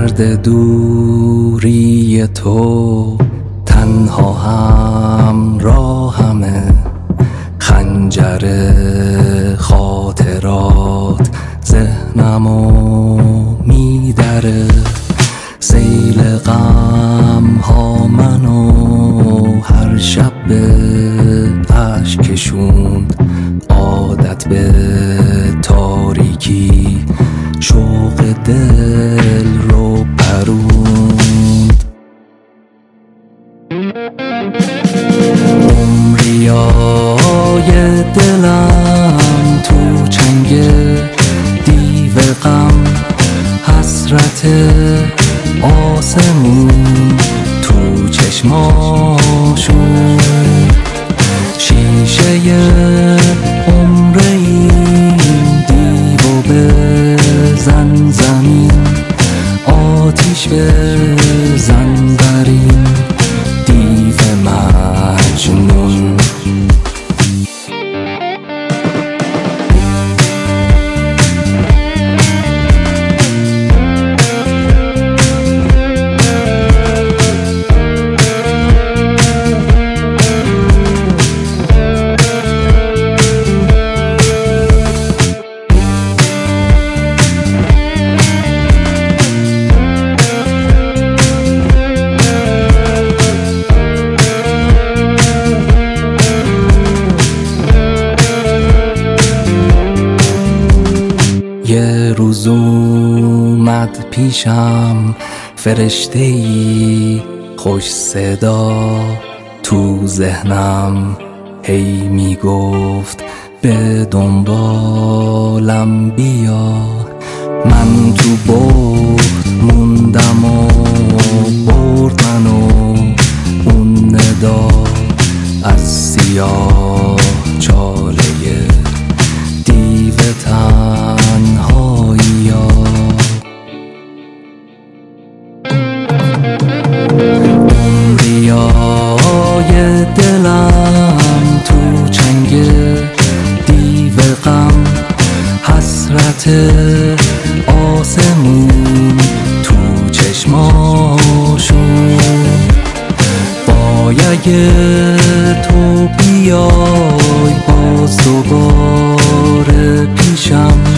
درد دوری تو تنها همراهمه، خنجر خاطرات ذهنمو میدره، سیل غم ها منو هر شب به اشک کشوند، عادت به تاریکی شوق دل رو پروند. عمریای دلم تو چنگ دیو غم، حسرت آسمون تو چشماشون، شیشه عمر این دیو بزن زمین، آتیش بزن بر این دیو مجنون. یه روز اومد پیشم فرشته‌ای خوش صدا، تو ذهنم هی میگفت به دنبالم بیا. من تو برد موندم و برد منو اون ندا، از سیاه چاله دیو تنهایی ها. عمریای دلم تو چنگ دیو غم، حسرت آسمون تو چشماشون، باید تو بیای باز دوباره پیشم،